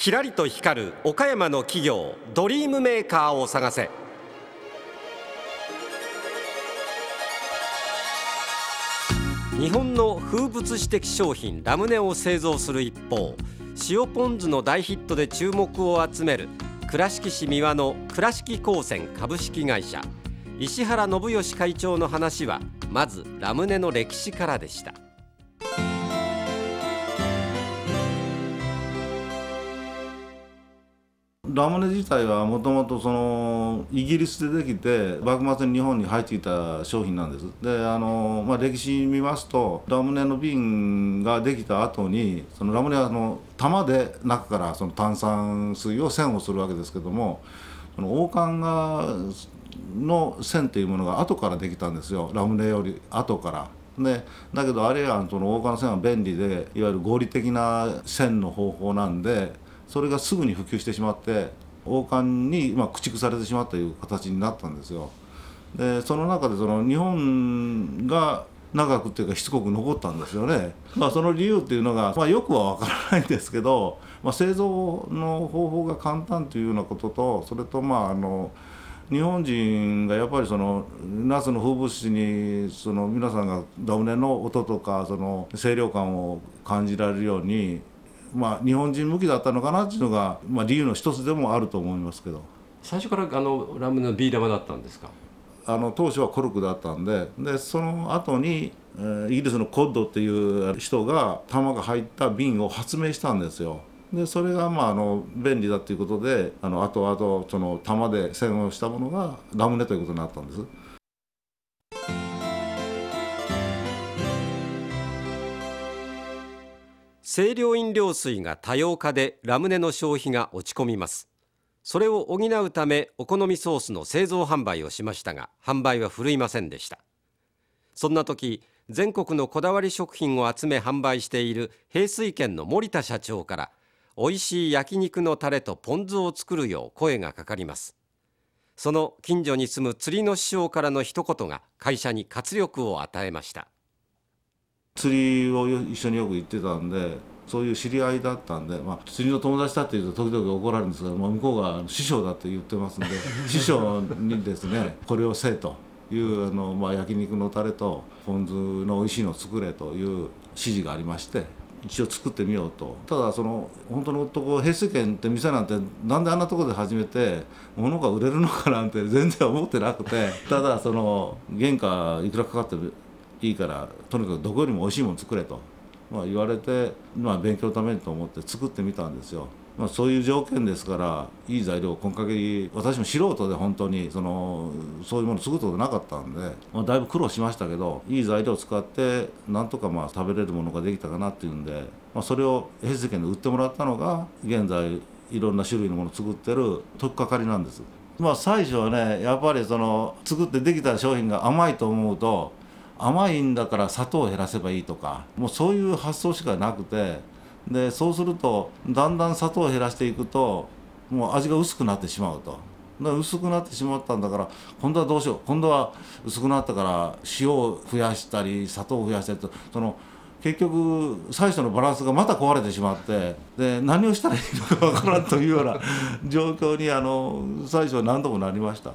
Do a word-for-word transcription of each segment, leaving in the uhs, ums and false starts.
キラリと光る岡山の企業、ドリームメーカーを探せ。日本の風物詩的商品ラムネを製造する一方、塩ポン酢の大ヒットで注目を集める倉敷市三輪の倉敷高専株式会社、石原信義会長の話はまずラムネの歴史からでした。 ラムネ自体はもともとそのイギリスでできて幕末に日本に入ってきた商品なんです。であの、まあ、歴史見ますとラムネの瓶ができた後にそのラムネはその玉で中からその炭酸水を栓をするわけですけども、その王冠がの栓というものが後からできたんですよ、ラムネより後から。でだけどあれはその王冠の栓は便利でいわゆる合理的な栓の方法なんで、それがすぐに普及してしまって王冠にまあ駆逐されてしまったという形になったんですよ。でその中でその日本が長くっていうかしつこく残ったんですよね。まあ、その理由っていうのが、まあ、よくは分からないんですけど、まあ、製造の方法が簡単というようなことと、それとまああの日本人がやっぱりその夏の風物詩にその皆さんがラムネの音とかその清涼感を感じられるように、まあ、日本人向きだったのかなっていうのが、まあ、理由の一つでもあると思いますけど。 最初からあのラムネのビー玉だったんですか？ あの当初はコルクだったんで、でその後に、えー、イギリスのコッドっていう人が玉が入った瓶を発明したんですよ。でそれがまああの便利だということで、あの後々その玉で栓をしたものがラムネということになったんです。 清涼飲料水が多様化でラムネの消費が落ち込みます。それを補うためお好みソースの製造販売をしましたが、販売は振るいませんでした。そんな時、全国のこだわり食品を集め販売している平水軒の森田社長から、おいしい焼肉のタレとポン酢を作るよう声がかかります。その近所に住む釣りの師匠からの一言が会社に活力を与えました。 釣りを一緒によく行ってたんで、そういう知り合いだったんで、まあ、釣りの友達だって言うと時々怒られるんですけど、まあ、向こうが師匠だって言ってますんで師匠にですねこれをせえというあの、まあ、焼肉のタレとポン酢のおいしいのを作れという指示がありまして、一応作ってみようと。ただその本当のとこ平水軒って店なんてなんであんなところで始めて物が売れるのかなんて全然思ってなくて、ただその原価いくらかかっていいからとにかくどこよりもおいしいもの作れと、まあ、言われて、まあ、勉強のためにと思って作ってみたんですよ。まあ、そういう条件ですからいい材料を今限り、私も素人で本当にそのそういうもの作ったことなかったんで、まあ、だいぶ苦労しましたけど、いい材料を使ってなんとかまあ食べれるものができたかなっていうんで、まあ、それを平成圏で売ってもらったのが現在いろんな種類のものを作ってる取っかかりなんです。まあ、最初はねやっぱりその作ってできた商品が甘いと思うと、甘いんだから砂糖を減らせばいいとか、もうそういう発想しかなくて、でそうするとだんだん砂糖を減らしていくともう味が薄くなってしまうと。だから薄くなってしまったんだから、今度はどうしよう、今度は薄くなったから塩を増やしたり砂糖を増やしたりと、その結局最初のバランスがまた壊れてしまって、で何をしたらいいのかわからんというような状況にあの最初は何度もなりました。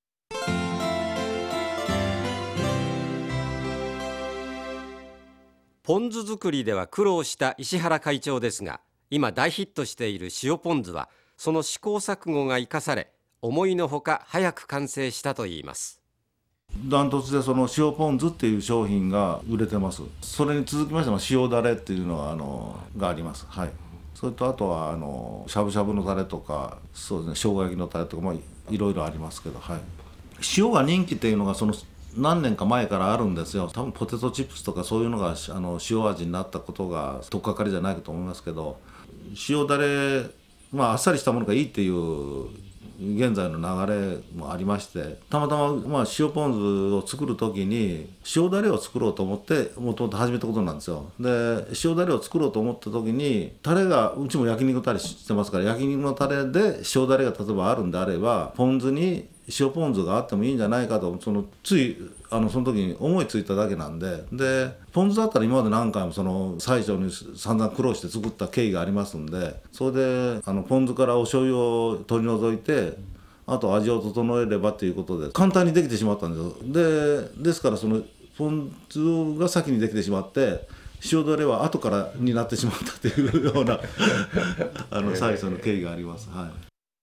ポン酢作りでは苦労した石原会長ですが、今大ヒットしている塩ポン酢はその試行錯誤が生かされ、思いのほか早く完成したといいます。 ダントツでその塩ポン酢っていう商品が売れてます。それに続きまして塩だれっていうのがあのがあります。はい。それとあとはあのしゃぶしゃぶのタレとか、そうですね、生姜焼きのタレとか、まあいろいろありますけど、はい。塩が人気っていうのがその何年か前からあるんですよ。多分ポテトチップスとかそういうのがあの塩味になったことが取っかかりじゃないかと思いますけど、塩だれ、まああっさりしたものがいいっていう現在の流れもありまして、たまたま、まあ、塩ポン酢を作る時に塩だれを作ろうと思ってもともと始めたことなんですよ。で塩だれを作ろうと思った時に、タレがうちも焼肉タレしてますから、焼肉のタレで塩だれが例えばあるんであれば、ポン酢に塩ポン酢があってもいいんじゃないかと、そのついあのその時に思いついただけなんで、でポン酢だったら今まで何回もその最初に散々苦労して作った経緯がありますんで、それであのポン酢からお醤油を取り除いて、あと味を整えればということで簡単にできてしまったんですよ。でですからそのポン酢が先にできてしまって、塩だれは後からになってしまったというようなあの最初の経緯があります。はい。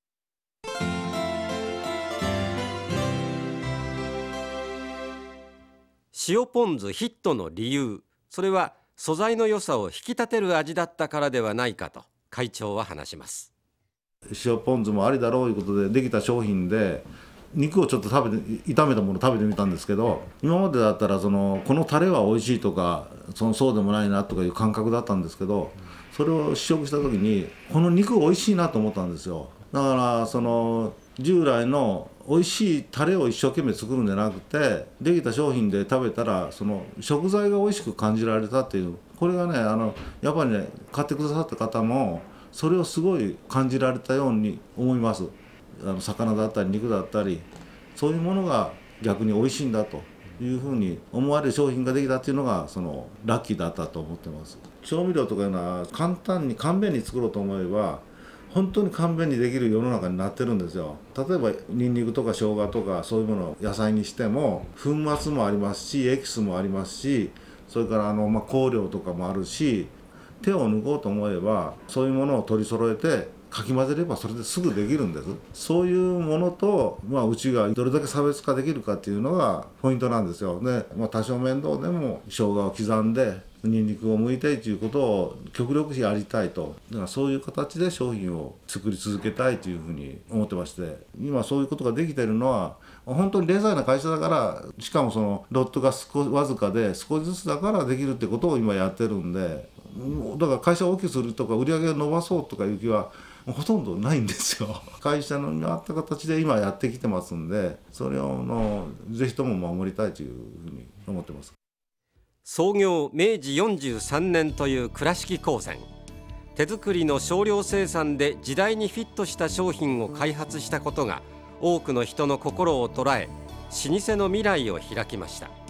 塩ポン酢ヒットの理由、それは素材の良さを引き立てる味だったからではないかと会長は話します。 塩ポン酢もありだろうということでできた商品で、肉をちょっと食べて炒めたものを食べてみたんですけど、今までだったらそのこのタレは美味しいとか、そのそうでもないなとかいう感覚だったんですけど、それを試食した時にこの肉美味しいなと思ったんですよ。だからその従来の美味しいタレを一生懸命作るんじゃなくて、できた商品で食べたらその食材が美味しく感じられたっていう、これがね、あのやっぱりね、買ってくださった方もそれをすごい感じられたように思います。あの魚だったり肉だったり、そういうものが逆に美味しいんだというふうに思われる商品ができたっていうのがそのラッキーだったと思ってます。調味料とかいうのは簡単に簡便に作ろうと思えば本当に簡便にできる世の中になってるんですよ。例えばニンニクとか生姜とかそういうものを野菜にしても粉末もありますし、エキスもありますし、それからあの、まあ、香料とかもあるし、手を抜こうと思えばそういうものを取り揃えてかき混ぜればそれですぐできるんです。そういうものと、まあ、うちがどれだけ差別化できるかっていうのがポイントなんですよ。で、まあ、多少面倒でも生姜を刻んでニンニクを剥いてということを極力やりたいと。だからそういう形で商品を作り続けたいというふうに思ってまして、今そういうことができているのは本当に零細な会社だから、しかもそのロットが少わずかで少しずつだからできるってことを今やってるんで、だから会社を大きくするとか売り上げを伸ばそうとかいう気はほとんどないんですよ。会社のあった形で今やってきてますんで、それをのぜひとも守りたいというふうに思ってます。 創業めいじよんじゅうさんねんという倉敷高専、手作りの少量生産で時代にフィットした商品を開発したことが多くの人の心を捉え、老舗の未来を開きました。